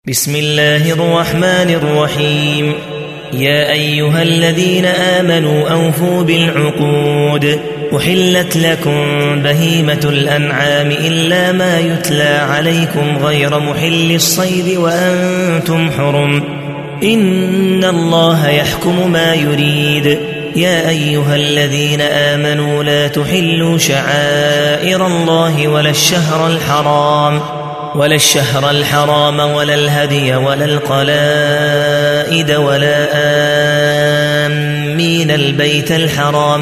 بسم الله الرحمن الرحيم. يا أيها الذين آمنوا أوفوا بالعقود. أحلت لكم بهيمة الأنعام إلا ما يتلى عليكم غير محل الصيد وأنتم حرم. إن الله يحكم ما يريد. يا أيها الذين آمنوا لا تحلوا شعائر الله ولا الشهر الحرام ولا الهدي ولا القلائد ولا آمين البيت الحرام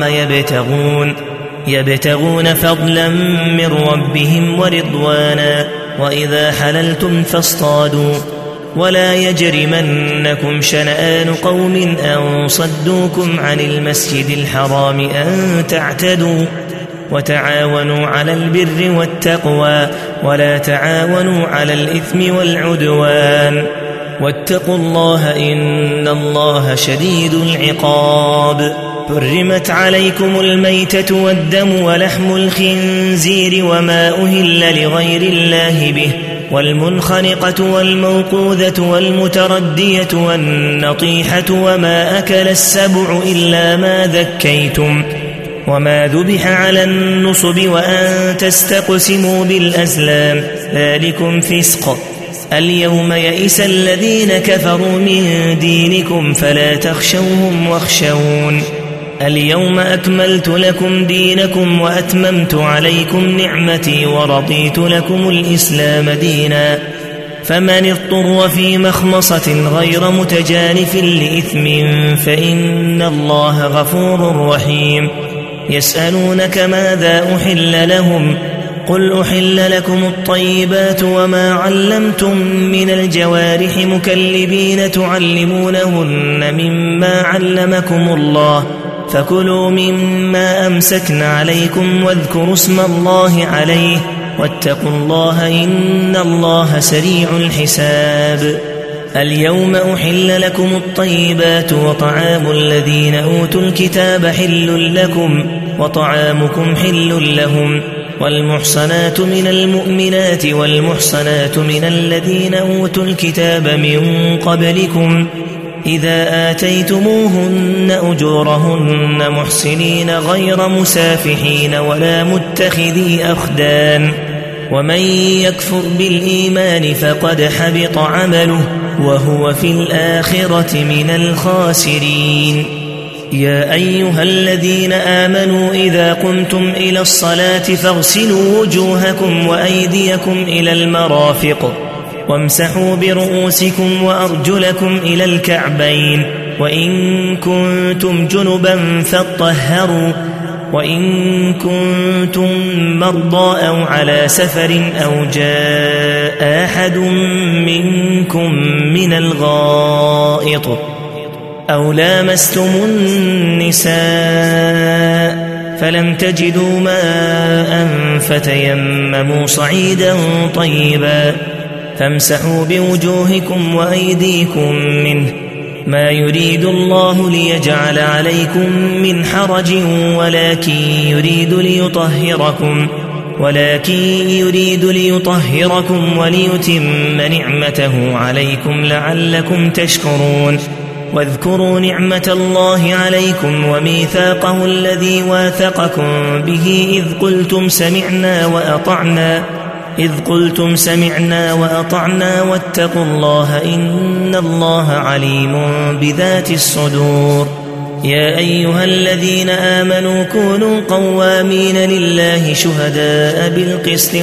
يبتغون فضلا من ربهم ورضوانا. وإذا حللتم فاصطادوا ولا يجرمنكم شنآن قوم أن صدوكم عن المسجد الحرام أن تعتدوا. وتعاونوا على البر والتقوى ولا تعاونوا على الإثم والعدوان. واتقوا الله إن الله شديد العقاب. حرمت عليكم الميتة والدم ولحم الخنزير وما أهل لغير الله به والمنخنقة والموقوذة والمتردية والنطيحة وما أكل السبع إلا ما ذكيتم وما ذبح على النصب وأن تستقسموا بالأزلام ذلكم فسق. اليوم يئس الذين كفروا من دينكم فلا تخشوهم واخشون. اليوم أكملت لكم دينكم وأتممت عليكم نعمتي ورضيت لكم الإسلام دينا. فمن اضطر في مخمصة غير متجانف لإثم فإن الله غفور رحيم. يسألونك ماذا أحل لهم قل أحل لكم الطيبات وما علمتم من الجوارح مكلبين تعلمونهن مما علمكم الله فكلوا مما أمسكن عليكم واذكروا اسم الله عليه واتقوا الله إن الله سريع الحساب. اليوم أحل لكم الطيبات وطعام الذين أوتوا الكتاب حل لكم وطعامكم حل لهم. والمحصنات من المؤمنات والمحصنات من الذين أوتوا الكتاب من قبلكم إذا آتيتموهن أجورهن محسنين غير مسافحين ولا متخذي أخدان. ومن يكفر بالإيمان فقد حبط عمله وهو في الآخرة من الخاسرين. يا أيها الذين آمنوا إذا قمتم إلى الصلاة فاغسلوا وجوهكم وأيديكم إلى المرافق وامسحوا برؤوسكم وأرجلكم إلى الكعبين وإن كنتم جنبا فاطهروا وإن كنتم مرضى أو على سفر أو جاء أحد منكم من الغائط أو لامستم النساء فلم تجدوا ماء فتيمموا صعيدا طيبا فامسحوا بوجوهكم وأيديكم منه ما يريد الله ليجعل عليكم من حرج ولكن يريد ليطهركم وليتم نعمته عليكم لعلكم تشكرون. واذكروا نعمة الله عليكم وميثاقه الذي واثقكم به إذ قلتم سمعنا وأطعنا واتقوا الله إن الله عليم بذات الصدور. يا أيها الذين آمنوا كونوا قوامين لله شهداء بالقسط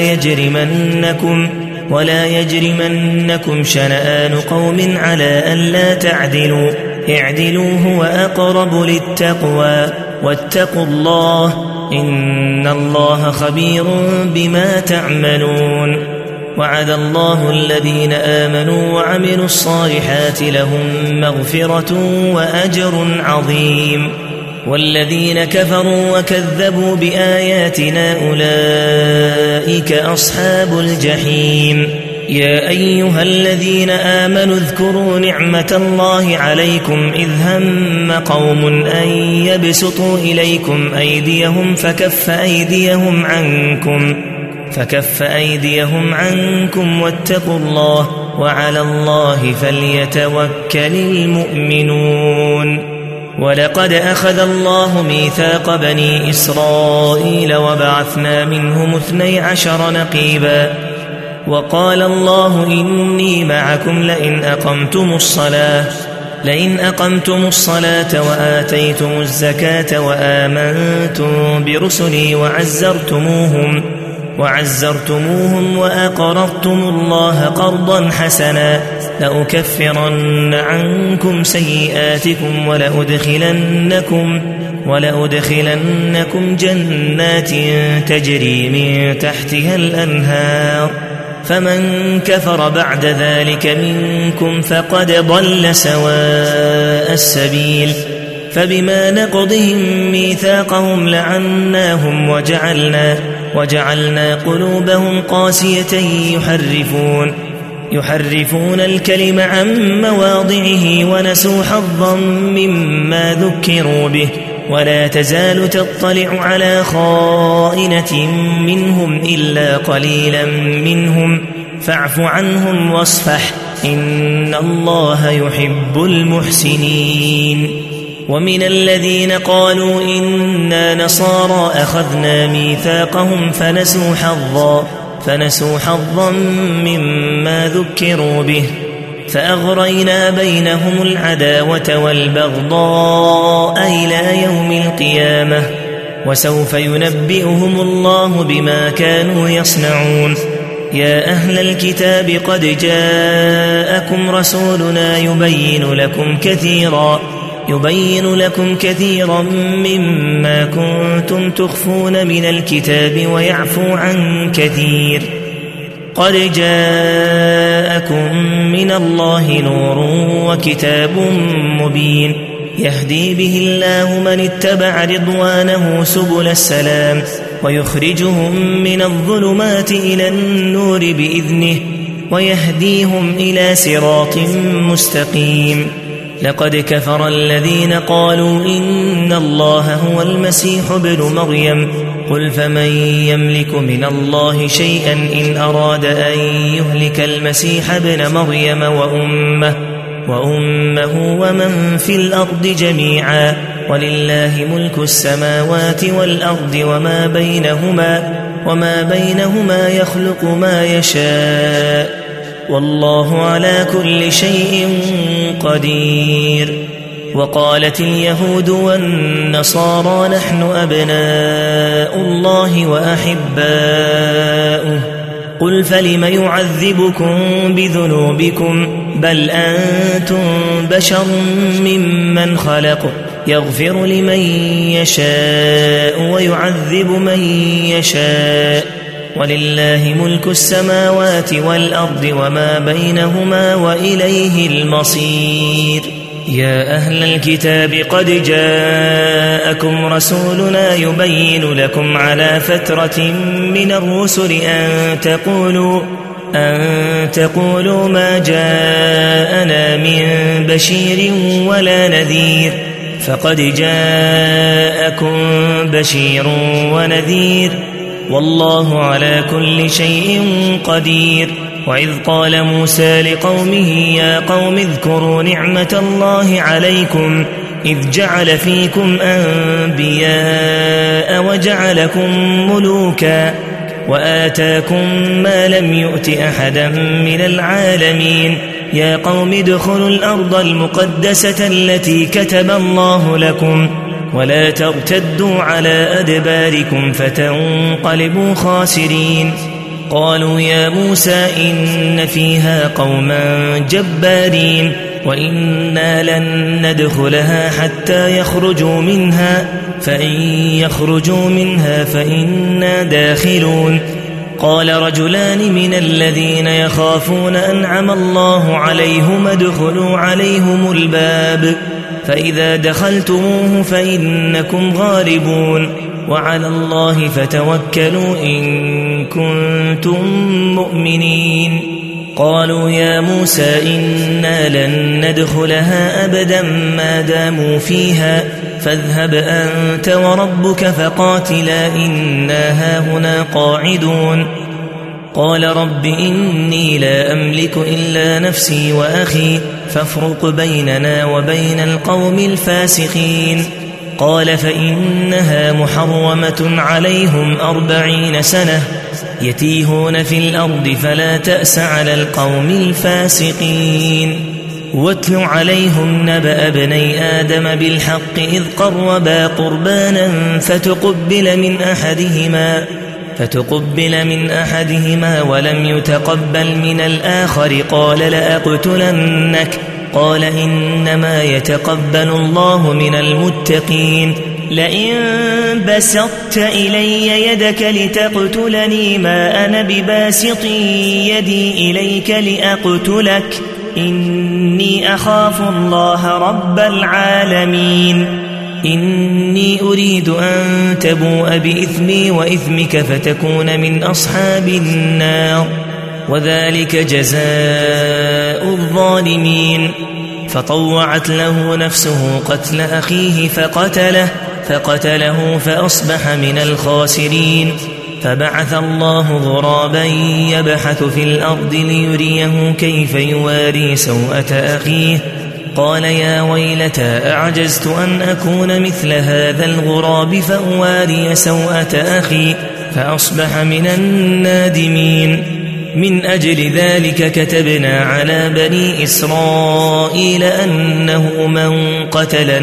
ولا يجرمنكم شنآن قوم على ألا تعدلوا اعدلوا هو أقرب للتقوى واتقوا الله إن الله خبير بما تعملون. وعد الله الذين آمنوا وعملوا الصالحات لهم مغفرة وأجر عظيم. والذين كفروا وكذبوا بآياتنا أولئك أصحاب الجحيم. يا أيها الذين آمنوا اذكروا نعمة الله عليكم إذ هم قوم أن يبسطوا إليكم أيديهم فكف أيديهم عنكم واتقوا الله وعلى الله فليتوكل المؤمنون. ولقد أخذ الله ميثاق بني إسرائيل وبعثنا منهم 12 نقيبا وقال الله إني معكم لئن أقمتم الصلاة وآتيتم الزكاة وآمنتم برسلي وعزرتموهم وأقرضتم الله قرضا حسنا لأكفرن عنكم سيئاتكم ولأدخلنكم جنات تجري من تحتها الأنهار فمن كفر بعد ذلك منكم فقد ضل سواء السبيل. فبما نقضهم ميثاقهم لعناهم وجعلنا قلوبهم قاسية يحرفون الكلم عن مواضعه ونسوا حظا مما ذكروا به ولا تزال تطلع على خائنة منهم إلا قليلا منهم فاعف عنهم واصفح إن الله يحب المحسنين. ومن الذين قالوا إنا نصارى أخذنا ميثاقهم فنسوا حظا مما ذكروا به فأغرينا بينهم العداوة والبغضاء إلى يوم القيامة وسوف ينبئهم الله بما كانوا يصنعون. يا أهل الكتاب قد جاءكم رسولنا يبين لكم كثيرا مما كنتم تخفون من الكتاب ويعفو عن كثير. قد جاءكم من الله نور وكتاب مبين يهدي به الله من اتبع رضوانه سبل السلام ويخرجهم من الظلمات إلى النور بإذنه ويهديهم إلى صراط مستقيم. لقد كفر الذين قالوا إن الله هو المسيح ابن مريم قل فمن يملك من الله شيئا إن أراد أن يهلك المسيح ابن مريم وأمه ومن في الأرض جميعا ولله ملك السماوات والأرض وما بينهما يخلق ما يشاء والله على كل شيء قدير. وقالت اليهود والنصارى نحن أبناء الله وأحباؤه قل فلم يعذبكم بذنوبكم بل أنتم بشر ممن خلق يغفر لمن يشاء ويعذب من يشاء ولله ملك السماوات والأرض وما بينهما وإليه المصير. يا أهل الكتاب قد جاءكم رسولنا يبين لكم على فترة من الرسل أن تقولوا ما جاءنا من بشير ولا نذير فقد جاءكم بشير ونذير والله على كل شيء قدير. وإذ قال موسى لقومه يا قوم اذكروا نعمة الله عليكم إذ جعل فيكم أنبياء وجعلكم ملوكا وآتاكم ما لم يؤت أحدا من العالمين يا قوم ادخلوا الأرض المقدسة التي كتب الله لكم ولا ترتدوا على أدباركم فتنقلبوا خاسرين. قالوا يا موسى إن فيها قوما جبارين وإنا لن ندخلها حتى يخرجوا منها فإن يخرجوا منها فإنا داخلون. قال رجلان من الذين يخافون أنعم الله عليهم ادخلوا عليهم الباب فإذا دخلتموه فإنكم غالبون وعلى الله فتوكلوا إن كنتم مؤمنين. قالوا يا موسى إنا لن ندخلها أبدا ما داموا فيها فاذهب أنت وربك فقاتلا إنا هاهنا قاعدون. قال رب إني لا أملك إلا نفسي وأخي فافرق بيننا وبين القوم الفاسقين قال فإنها محرمة عليهم 40 سنة يتيهون في الأرض فلا تأس على القوم الفاسقين واتل عليهم نبأ ابني آدم بالحق إذ قربا قربانا فتقبل من أحدهما ولم يتقبل من الآخر قال لأقتلنك قال إنما يتقبل الله من المتقين لئن بسطت إلي يدك لتقتلني ما أنا بباسط يدي إليك لأقتلك إني أخاف الله رب العالمين إني أريد أن تبوء بإثمي وإثمك فتكون من أصحاب النار وذلك جزاء الظالمين فطوعت له نفسه قتل أخيه فقتله فأصبح من الخاسرين فبعث الله غرابا يبحث في الأرض ليريه كيف يواري سوءة أخيه قال يا ويلتى أعجزت أن أكون مثل هذا الغراب فأواري سوءة أخي فأصبح من النادمين من أجل ذلك كتبنا على بني إسرائيل أنه من قتل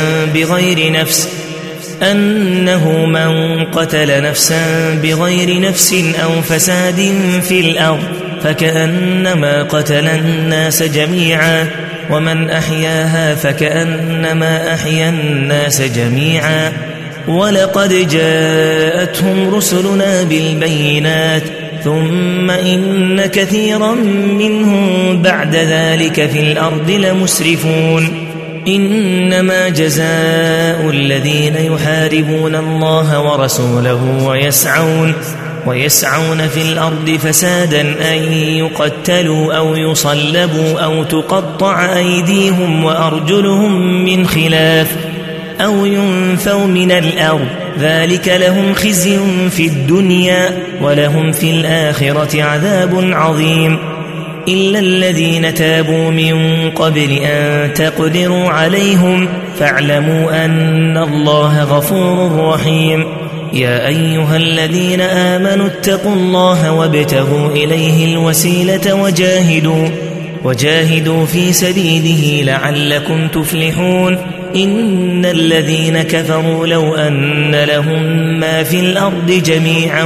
نفسا بغير نفس أو فساد في الأرض فكأنما قتل الناس جميعا ومن أحياها فكأنما أحيا الناس جميعا ولقد جاءتهم رسلنا بالبينات ثم إن كثيرا منهم بعد ذلك في الأرض لمسرفون إنما جزاء الذين يحاربون الله ورسوله ويسعون في الأرض فسادا أن يقتلوا أو يصلبوا أو تقطع أيديهم وأرجلهم من خلاف أو ينفوا من الأرض ذلك لهم خزي في الدنيا ولهم في الآخرة عذاب عظيم إلا الذين تابوا من قبل أن تقدروا عليهم فاعلموا أن الله غفور رحيم يا أيها الذين آمنوا اتقوا الله وابتغوا إليه الوسيلة وجاهدوا في سبيله لعلكم تفلحون إن الذين كفروا لو أن لهم ما في الأرض جميعا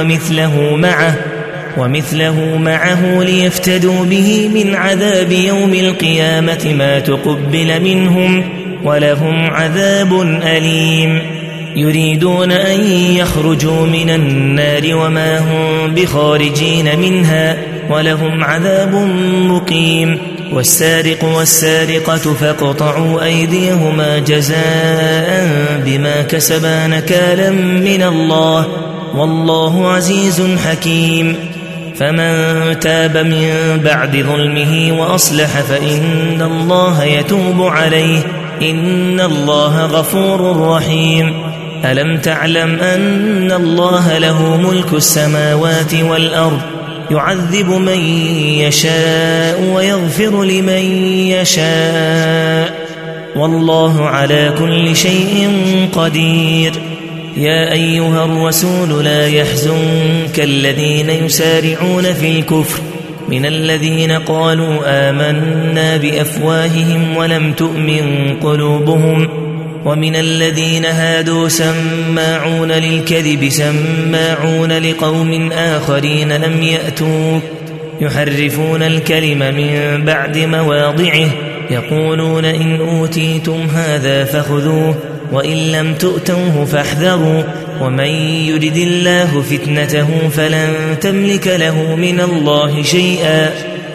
ومثله معه ليفتدوا به من عذاب يوم القيامة ما تقبل منهم ولهم عذاب أليم يريدون أن يخرجوا من النار وما هم بخارجين منها ولهم عذاب مقيم والسارق والسارقة فاقطعوا أيديهما جزاء بما كسبا نكالا من الله والله عزيز حكيم فمن تاب من بعد ظلمه وأصلح فإن الله يتوب عليه إن الله غفور رحيم ألم تعلم أن الله له ملك السماوات والأرض يعذب من يشاء ويغفر لمن يشاء والله على كل شيء قدير يا أيها الرسول لا يحزنك الذين يسارعون في الكفر من الذين قالوا آمنا بأفواههم ولم تؤمن قلوبهم ومن الذين هادوا سماعون للكذب سماعون لقوم آخرين لم يأتوك يحرفون الكلم من بعد مواضعه يقولون إن أوتيتم هذا فخذوه وإن لم تؤتوه فاحذروا ومن يرد الله فتنته فلن تملك له من الله شيئا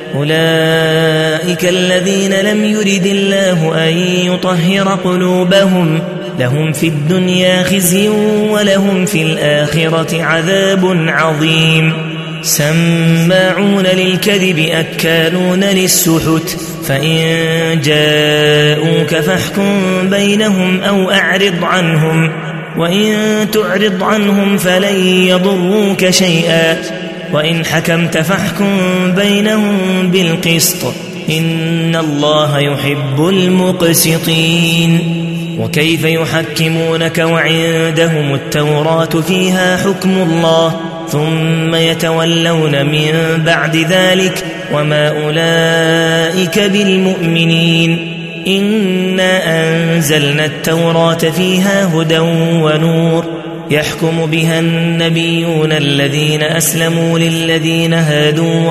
أولئك الذين لم يرد الله أن يطهر قلوبهم لهم في الدنيا خزي ولهم في الآخرة عذاب عظيم سماعون للكذب أكالون للسحت فإن جاءوك فاحكم بينهم أو أعرض عنهم وإن تعرض عنهم فلن يضروك شيئا وإن حكمت فاحكم بينهم بالقسط إن الله يحب المقسطين وكيف يحكمونك وعندهم التوراة فيها حكم الله ثم يتولون من بعد ذلك وما أولئك بالمؤمنين إنا أنزلنا التوراة فيها هدى ونور يحكم بها النبيون الذين أسلموا للذين هادوا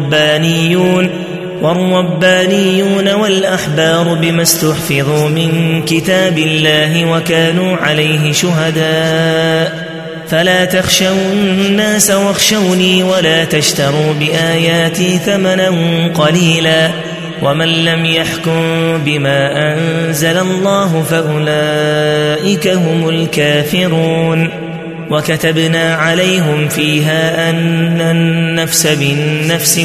والربانيون والأحبار بما استحفظوا من كتاب الله وكانوا عليه شهداء فلا تخشوا الناس واخشوني ولا تشتروا بآياتي ثمنا قليلا ومن لم يحكم بما أنزل الله فأولئك هم الكافرون وكتبنا عليهم فيها أن النفس بالنفس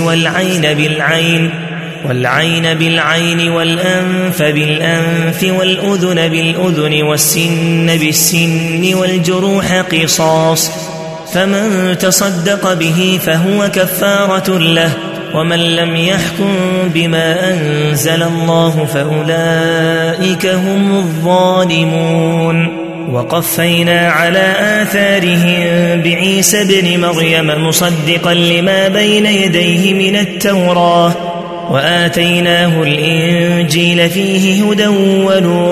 والعين بالعين والأنف بالأنف والأذن بالأذن والسن بالسن والجروح قصاص فمن تصدق به فهو كفارة له ومن لم يحكم بما أنزل الله فأولئك هم الظالمون وقفينا على آثارهم بعيسى ابن مريم مصدقا لما بين يديه من التوراة وآتيناه الإنجيل فيه هدى ونور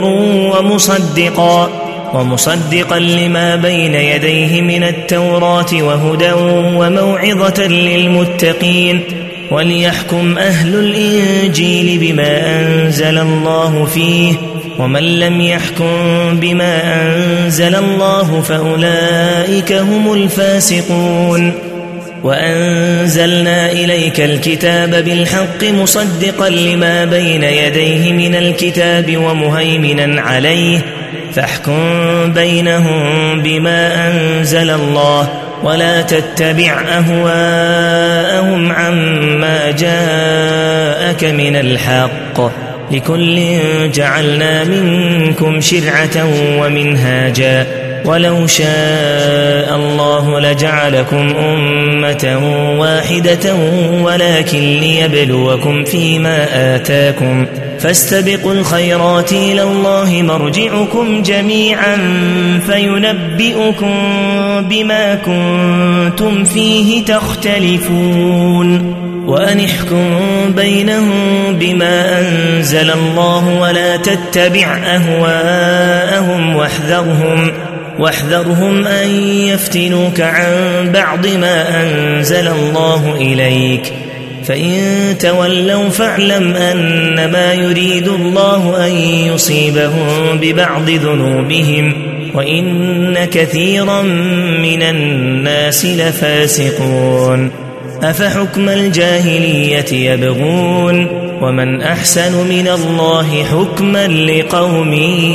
ومصدقا لما بين يديه من التوراة وهدى وموعظة للمتقين وليحكم أهل الإنجيل بما أنزل الله فيه ومن لم يحكم بما أنزل الله فأولئك هم الفاسقون وأنزلنا إليك الكتاب بالحق مصدقا لما بين يديه من الكتاب ومهيمنا عليه فاحكم بينهم بما أنزل الله ولا تتبع أهواءهم عما جاءك من الحق لكل جعلنا منكم شرعة ومنهاجا ولو شاء الله لجعلكم أمة واحدة ولكن ليبلوكم فيما آتاكم فاستبقوا الخيرات إلى الله مرجعكم جميعا فينبئكم بما كنتم فيه تختلفون وأن احكم بينهم بما أنزل الله ولا تتبع أهواءهم واحذرهم أن يفتنوك عن بعض ما أنزل الله إليك فإن تولوا فاعلم أنما يريد الله أن يصيبهم ببعض ذنوبهم وإن كثيرا من الناس لفاسقون أفحكم الجاهلية يبغون ومن أحسن من الله حكما لقوم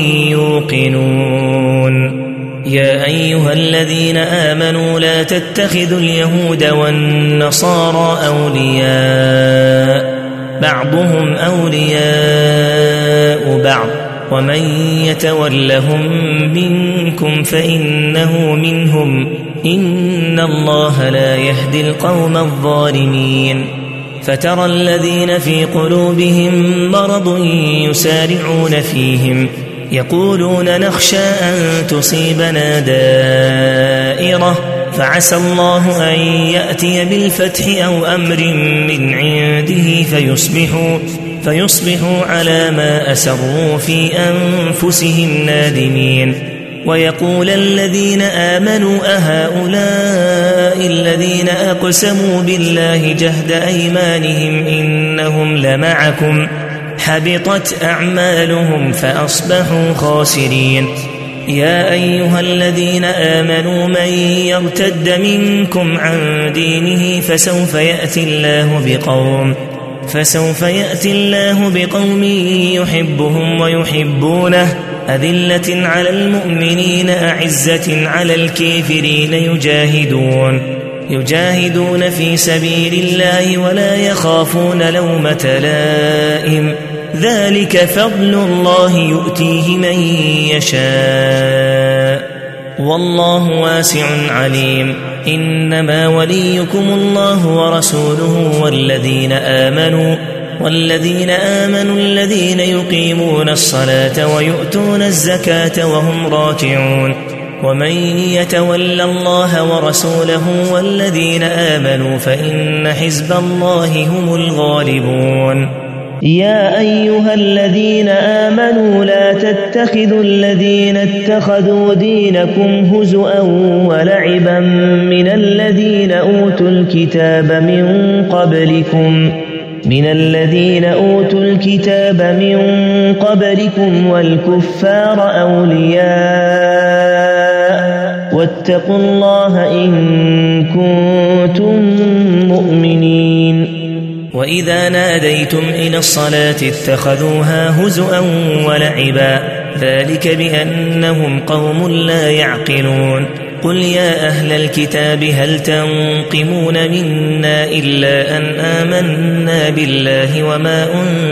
يوقنون يا أيها الذين آمنوا لا تتخذوا اليهود والنصارى أولياء بعضهم أولياء بعض ومن يتولهم منكم فإنه منهم إن الله لا يهدي القوم الظالمين فترى الذين في قلوبهم مرض يسارعون فيهم يقولون نخشى أن تصيبنا دائرة فعسى الله أن يأتي بالفتح أو أمر من عنده فيصبحوا على ما أسروا في أنفسهم نادمين ويقول الذين آمنوا أهؤلاء الذين أقسموا بالله جهد أيمانهم إنهم لمعكم حبطت أعمالهم فأصبحوا خاسرين يا أيها الذين آمنوا من يرتد منكم عن دينه فسوف يأتي الله بقوم يحبهم ويحبونه أذلة على المؤمنين أعزة على الكافرين يجاهدون في سبيل الله ولا يخافون لومة لائم ذلك فضل الله يؤتيه من يشاء والله واسع عليم. إنما وليكم الله ورسوله والذين آمنوا الذين يقيمون الصلاة ويؤتون الزكاة وهم راكعون. ومن يتول الله ورسوله والذين آمنوا فإن حزب الله هم الغالبون. يا أيها الذين آمنوا لا تتخذوا الذين اتخذوا دينكم هزؤا ولعبا من الذين أوتوا الكتاب من قبلكم والكفار أولياء واتقوا الله إن كنتم مؤمنين. وإذا ناديتم إلى الصلاة اتخذوها هزؤا ولعبا ذلك بأنهم قوم لا يعقلون. قل يا أهل الكتاب هل تنقمون منا إلا أن آمنا بالله وما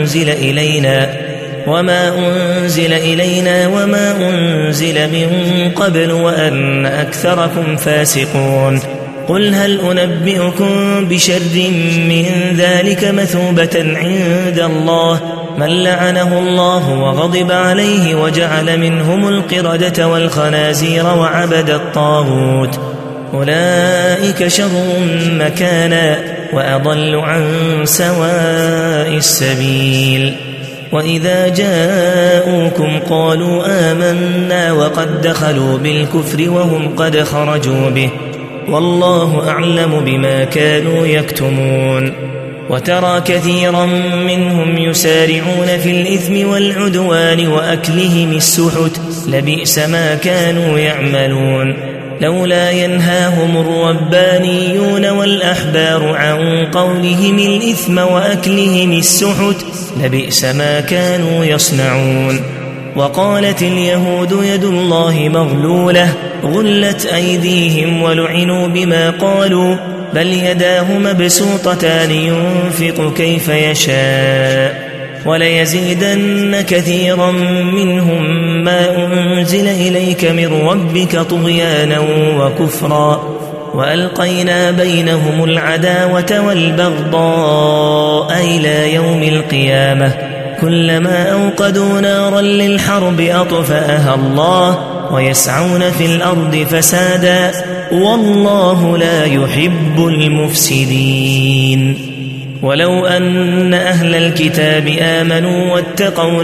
أنزل إلينا وما أنزل من قبل وأن أكثركم فاسقون. قل هل أنبئكم بشر من ذلك مثوبة عند الله من لعنه الله وغضب عليه وجعل منهم القردة والخنازير وعبد الطاغوت أولئك شر مكانا وأضل عن سواء السبيل. وإذا جاءوكم قالوا آمنا وقد دخلوا بالكفر وهم قد خرجوا به والله أعلم بما كانوا يكتمون. وترى كثيرا منهم يسارعون في الإثم والعدوان وأكلهم السحت لبئس ما كانوا يعملون. لولا ينهاهم الربانيون والأحبار عن قولهم الإثم وأكلهم السحت لبئس ما كانوا يصنعون. وقالت اليهود يد الله مغلولة غلت أيديهم ولعنوا بما قالوا بل يداه مبسوطتان ينفق كيف يشاء وليزيدن كثيرا منهم ما أنزل إليك من ربك طغيانا وكفرا وألقينا بينهم العداوة والبغضاء إلى يوم القيامة كلما أوقدوا نارا للحرب أطفأها الله ويسعون في الأرض فسادا والله لا يحب المفسدين. ولو أن أهل الكتاب آمنوا واتقوا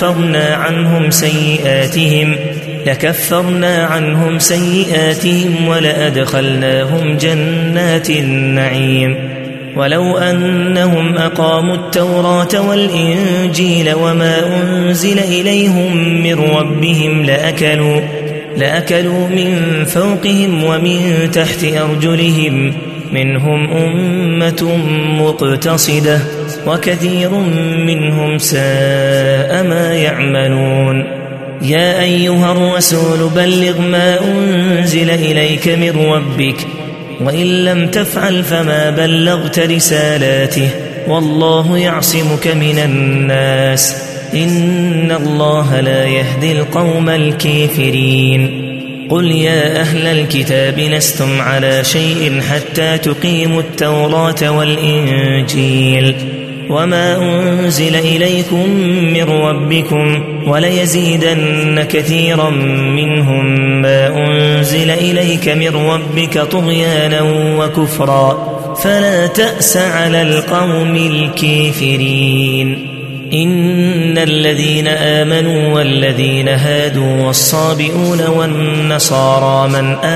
لكفرنا عنهم سيئاتهم ولأدخلناهم جنات النعيم. ولو أنهم أقاموا التوراة والإنجيل وما أنزل إليهم من ربهم لأكلوا من فوقهم ومن تحت أرجلهم منهم أمة مقتصدة وكثير منهم ساء ما يعملون. يا أيها الرسول بلغ ما أنزل إليك من ربك وإن لم تفعل فما بلغت رسالاته والله يعصمك من الناس إن الله لا يهدي القوم الكافرين. قل يا أهل الكتاب لستم على شيء حتى تقيموا التوراة والإنجيل وما أنزل إليكم من ربكم وليزيدن كثيرا منهم ما أنزل إليك من ربك طغيانا وكفرا فلا تأس على القوم الكافرين. إن الذين آمنوا والذين هادوا والصابئون والنصارى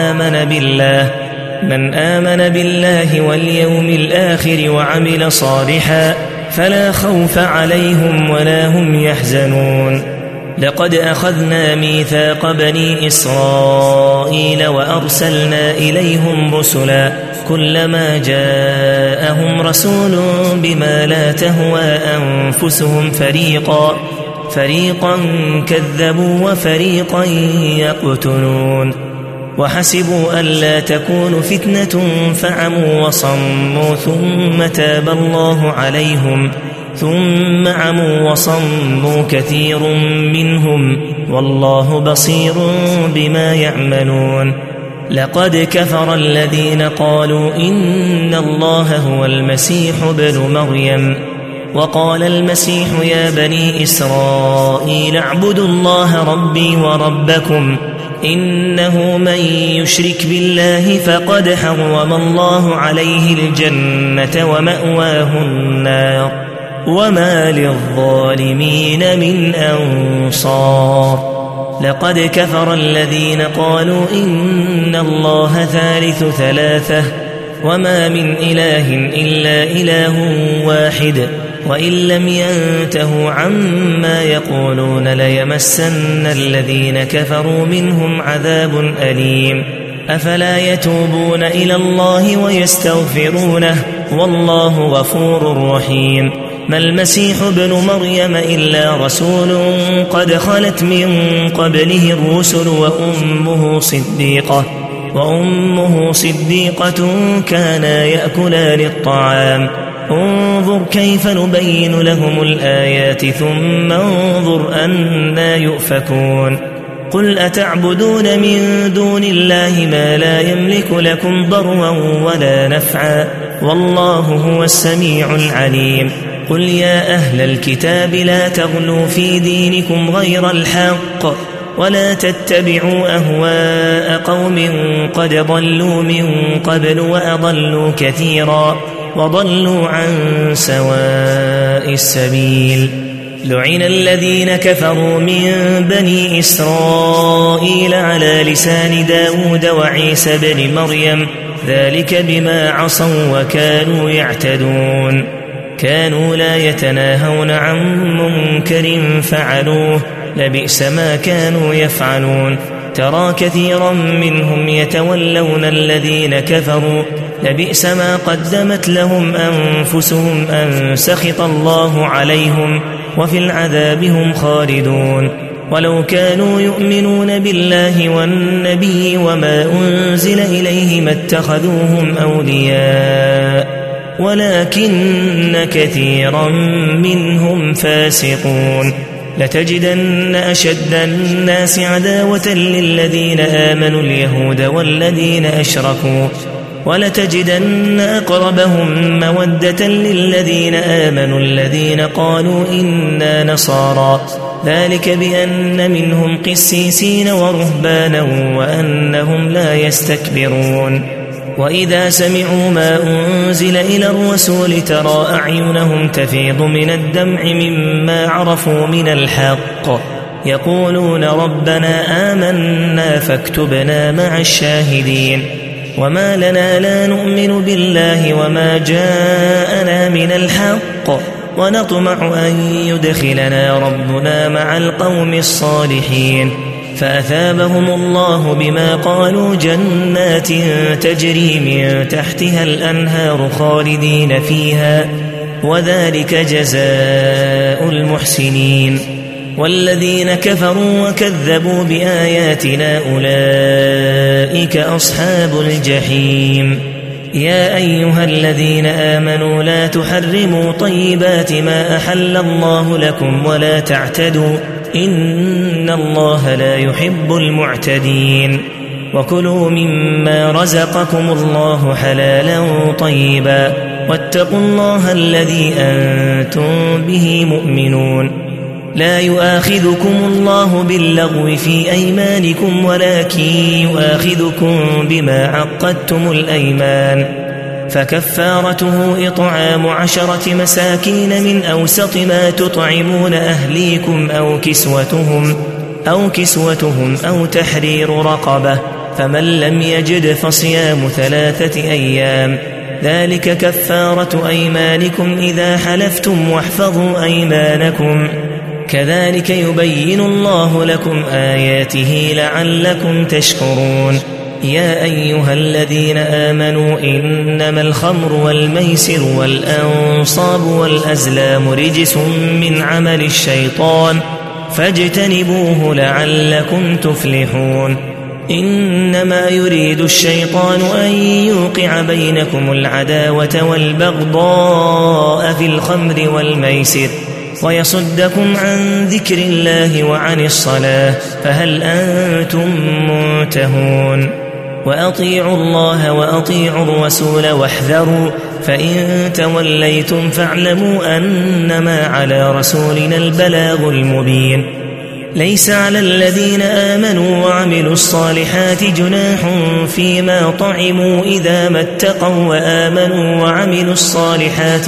من آمن بالله واليوم الآخر وعمل صالحا فلا خوف عليهم ولا هم يحزنون. لقد أخذنا ميثاق بني إسرائيل وأرسلنا إليهم رسلا كلما جاءهم رسول بما لا تهوى أنفسهم فريقا كذبوا وفريقا يقتلون وحسبوا ألا تكون فتنة فعموا وصموا ثم تاب الله عليهم ثم عموا وصموا كثير منهم والله بصير بما يعملون لقد كفر الذين قالوا إن الله هو المسيح ابن مريم وقال المسيح يا بني إسرائيل اعبدوا الله ربي وربكم إنه من يشرك بالله فقد حرم الله عليه الجنة ومأواه النار وما للظالمين من أنصار لقد كفر الذين قالوا إن الله ثالث ثلاثة وما من إله إلا إله واحد وإن لم ينتهوا عما يقولون ليمسن الذين كفروا منهم عذاب أليم أفلا يتوبون إلى الله ويستغفرونه والله غفور رحيم ما المسيح ابن مريم إلا رسول قد خلت من قبله الرسل وأمه صديقة كانا يأكلان الطعام انظر كيف نبين لهم الآيات ثم انظر أنا يؤفكون قل أتعبدون من دون الله ما لا يملك لكم ضرا ولا نفعا والله هو السميع العليم قل يا أهل الكتاب لا تغلوا في دينكم غير الحق ولا تتبعوا أهواء قوم قد ضلوا من قبل وأضلوا كثيرا وضلوا عن سواء السبيل لعن الذين كفروا من بني إسرائيل على لسان داود وعيسى بن مريم ذلك بما عصوا وكانوا يعتدون كانوا لا يتناهون عن منكر فعلوه لبئس ما كانوا يفعلون ترى كثيرا منهم يتولون الذين كفروا لبئس ما قدمت لهم أنفسهم أن سخط الله عليهم وفي العذاب هم خالدون ولو كانوا يؤمنون بالله والنبي وما أنزل إليه ما اتخذوهم أولياء ولكن كثيرا منهم فاسقون لتجدن أشد الناس عداوة للذين آمنوا اليهود والذين أشركوا ولتجدن أقربهم مودة للذين آمنوا الذين قالوا إنا نصارى ذلك بأن منهم قسيسين ورهبانا وأنهم لا يستكبرون وإذا سمعوا ما أنزل إلى الرسول ترى أعينهم تفيض من الدمع مما عرفوا من الحق يقولون ربنا آمنا فاكتبنا مع الشاهدين وما لنا لا نؤمن بالله وما جاءنا من الحق ونطمع أن يدخلنا ربنا مع القوم الصالحين فأثابهم الله بما قالوا جنات تجري من تحتها الأنهار خالدين فيها وذلك جزاء المحسنين والذين كفروا وكذبوا بآياتنا أولئك أصحاب الجحيم يا أيها الذين آمنوا لا تحرموا طيبات ما أحل الله لكم ولا تعتدوا إن الله لا يحب المعتدين وكلوا مما رزقكم الله حلالا طيبا واتقوا الله الذي أنتم به مؤمنون لا يؤاخذكم الله باللغو في أيمانكم ولكن يؤاخذكم بما عقدتم الأيمان فكفارته إطعام 10 مساكين من أوسط ما تطعمون أهليكم أو كسوتهم أو تحرير رقبة فمن لم يجد فصيام 3 أيام ذلك كفارة أيمانكم إذا حلفتم واحفظوا أيمانكم كذلك يبين الله لكم آياته لعلكم تشكرون يا أيها الذين آمنوا إنما الخمر والميسر والأنصاب والأزلام رجس من عمل الشيطان فاجتنبوه لعلكم تفلحون إنما يريد الشيطان أن يوقع بينكم العداوة والبغضاء في الخمر والميسر ويصدكم عن ذكر الله وعن الصلاة فهل أنتم منتهون وأطيعوا الله وأطيعوا الرسول واحذروا فإن توليتم فاعلموا أنما على رسولنا البلاغ المبين ليس على الذين آمنوا وعملوا الصالحات جناح فيما طعموا إذا ما اتقوا وآمنوا وعملوا الصالحات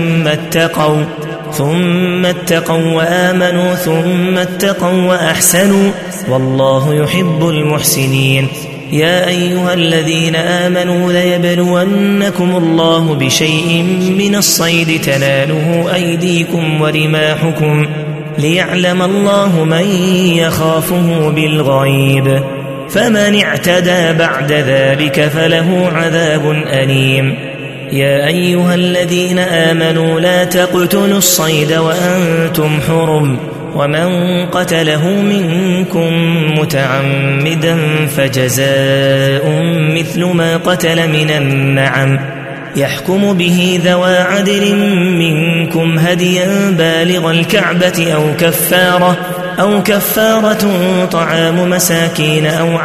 ثم اتقوا وآمنوا ثم اتقوا وأحسنوا والله يحب المحسنين يا أيها الذين آمنوا ليبلونكم الله بشيء من الصيد تناله أيديكم ورماحكم ليعلم الله من يخافه بالغيب فمن اعتدى بعد ذلك فله عذاب أليم يا أيها الذين آمنوا لا تقتلوا الصيد وأنتم حرم ومن قتله منكم متعمدا فجزاء مثل ما قتل من النعم يحكم به ذوى عدل منكم هديا بالغ الكعبة أو كفارة طعام مساكين أو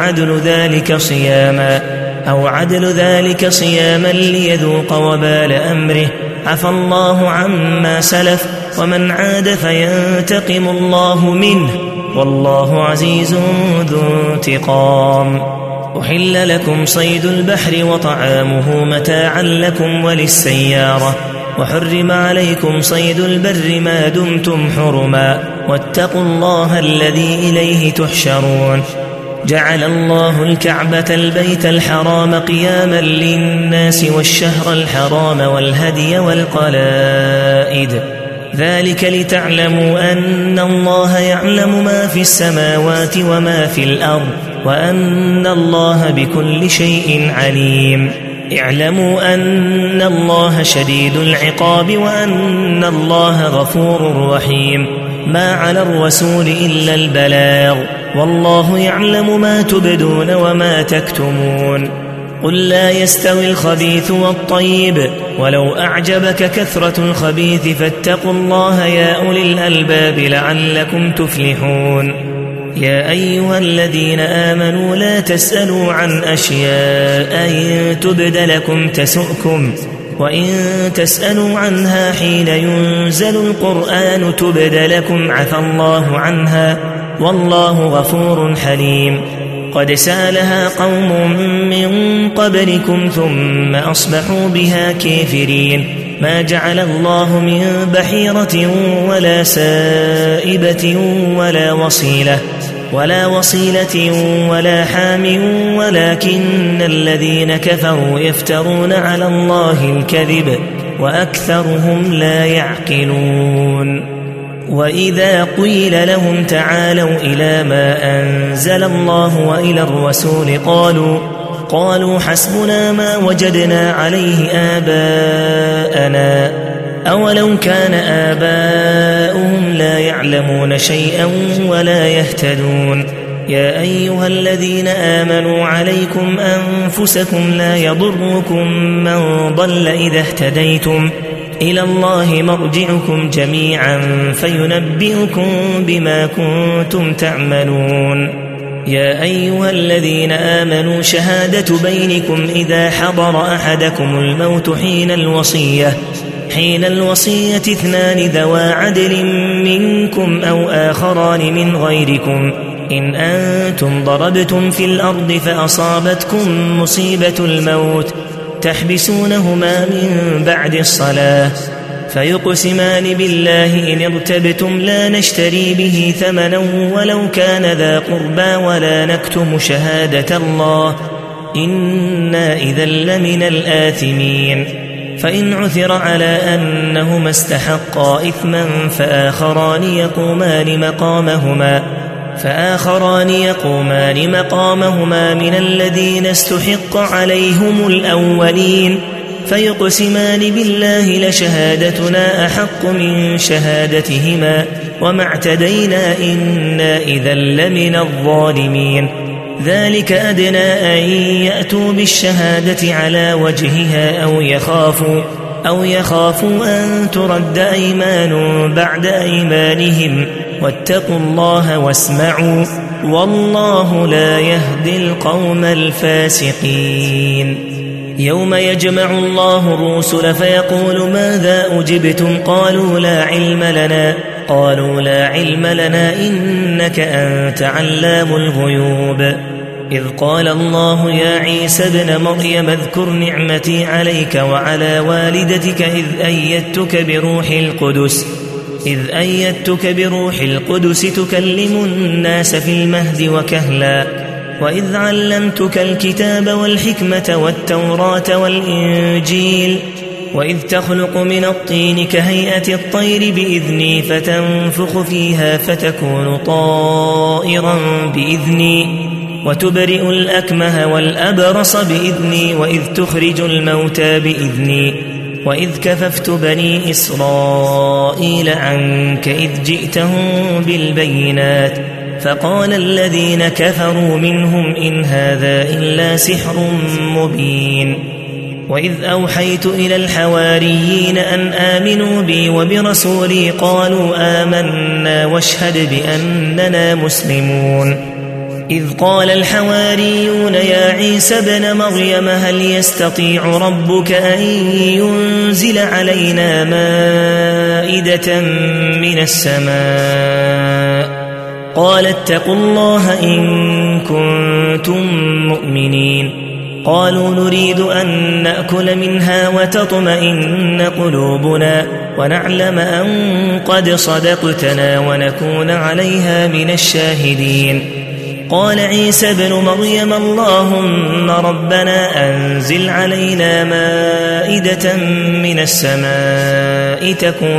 عدل ذلك صياما ليذوق وبال أمره عفى الله عما سلف ومن عاد فينتقم الله منه والله عزيز ذو انتقام أحل لكم صيد البحر وطعامه متاعا لكم وللسيارة وحرم عليكم صيد البر ما دمتم حرما واتقوا الله الذي إليه تحشرون جعل الله الكعبة البيت الحرام قياما للناس والشهر الحرام والهدي والقلائد ذلك لتعلموا أن الله يعلم ما في السماوات وما في الأرض وأن الله بكل شيء عليم اعلموا أن الله شديد العقاب وأن الله غفور رحيم ما على الرسول إلا البلاغ والله يعلم ما تبدون وما تكتمون قل لا يستوي الخبيث والطيب ولو أعجبك كثرة الخبيث فاتقوا الله يا أولي الألباب لعلكم تفلحون يا أيها الذين آمنوا لا تسألوا عن أشياء إن تبد لكم تسؤكم وإن تسألوا عنها حين ينزل القرآن تبد لكم عفى الله عنها والله غفور حليم قد سألها قوم من قبلكم ثم أصبحوا بها كافرين ما جعل الله من بحيرة ولا سائبة ولا وصيلة ولا حام ولكن الذين كفروا يفترون على الله الكذب وأكثرهم لا يعقلون وإذا قيل لهم تعالوا إلى ما أنزل الله وإلى الرسول قالوا حسبنا ما وجدنا عليه آباءنا أولو كان آباؤهم لا يعلمون شيئا ولا يهتدون يا أيها الذين آمنوا عليكم أنفسكم لا يضركم من ضل إذا اهتديتم إلى الله مرجعكم جميعا فينبئكم بما كنتم تعملون يا أيها الذين آمنوا شهادة بينكم إذا حضر أحدكم الموت حين الوصية 2 ذوى عدل منكم أو آخران من غيركم إن أنتم ضربتم في الأرض فأصابتكم مصيبة الموت تحبسونهما من بعد الصلاة فيقسمان بالله إن ارتبتم لا نشتري به ثمنا ولو كان ذا قربى ولا نكتم شهادة الله إنا إذا لمن الآثمين فإن عثر على أنهما استحقا إثما فآخران يقومان مقامهما من الذين استحق عليهم الأولين فيقسمان بالله لشهادتنا أحق من شهادتهما وما اعتدينا إنا إذا لمن الظالمين ذلك أدنى أن يأتوا بالشهادة على وجهها أو يخافوا أن ترد أيمان بعد أيمانهم واتقوا الله واسمعوا والله لا يهدي القوم الفاسقين. يوم يجمع الله الرسل فيقول ماذا أجبتم قالوا لا علم لنا إنك أنت علام الغيوب. إذ قال الله يا عيسى ابن مريم اذكر نعمتي عليك وعلى والدتك إذ أيدتك بروح القدس تكلم الناس في المهد وكهلا وإذ علمتك الكتاب والحكمة والتوراة والإنجيل وإذ تخلق من الطين كهيئة الطير بإذني فتنفخ فيها فتكون طائرا بإذني وتبرئ الأكمه والأبرص بإذني وإذ تخرج الموتى بإذني وإذ كففت بني إسرائيل عنك إذ جئتهم بالبينات فقال الذين كفروا منهم إن هذا إلا سحر مبين. وإذ أوحيت إلى الحواريين أن آمنوا بي وبرسولي قالوا آمنا واشهد بأننا مسلمون. إذ قال الحواريون يا عيسى ابن مريم هل يستطيع ربك أن ينزل علينا مائدة من السماء قال اتقوا الله إن كنتم مؤمنين. قالوا نريد أن نأكل منها وتطمئن قلوبنا ونعلم أن قد صدقتنا ونكون عليها من الشاهدين. قال عيسى ابن مريم اللهم ربنا أنزل علينا مائدة من السماء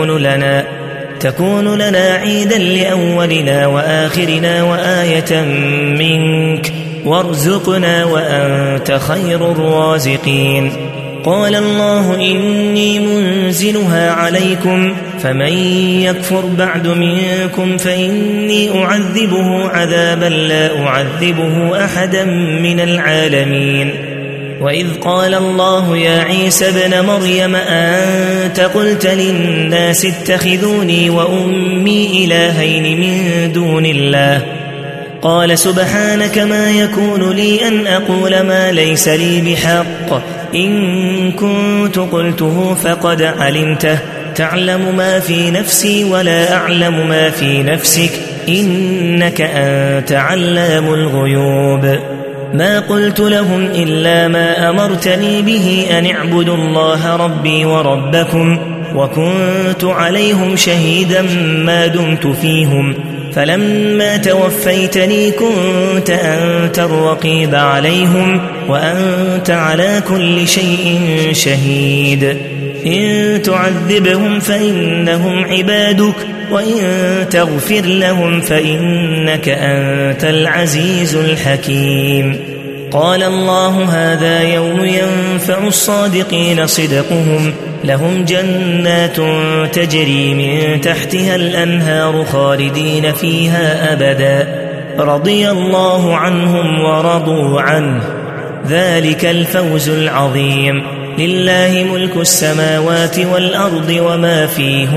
تكون لنا عيدا لأولنا وآخرنا وآية منك وارزقنا وأنت خير الرازقين. قال الله إني منزلها عليكم فمن يكفر بعد منكم فإني أعذبه عذابا لا أعذبه أحدا من العالمين. وإذ قال الله يا عيسى ابن مريم أنت قلت للناس اتخذوني وأمي إلهين من دون الله قال سبحانك ما يكون لي أن أقول ما ليس لي بحق إن كنت قلته فقد علمته تعلم ما في نفسي ولا أعلم ما في نفسك إنك أنت علام الغيوب. ما قلت لهم إلا ما أمرتني به أن اعبدوا الله ربي وربكم وكنت عليهم شهيدا ما دمت فيهم فلما توفيتني كنت أنت الرقيب عليهم وأنت على كل شيء شهيد. إن تعذبهم فإنهم عبادك وإن تغفر لهم فإنك أنت العزيز الحكيم. قال الله هذا يوم ينفع الصادقين صدقهم لهم جنات تجري من تحتها الأنهار خالدين فيها أبدا رضي الله عنهم ورضوا عنه ذلك الفوز العظيم. لله ملك السماوات والأرض وما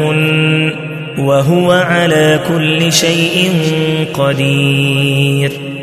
فيهن وهو على كل شيء قدير.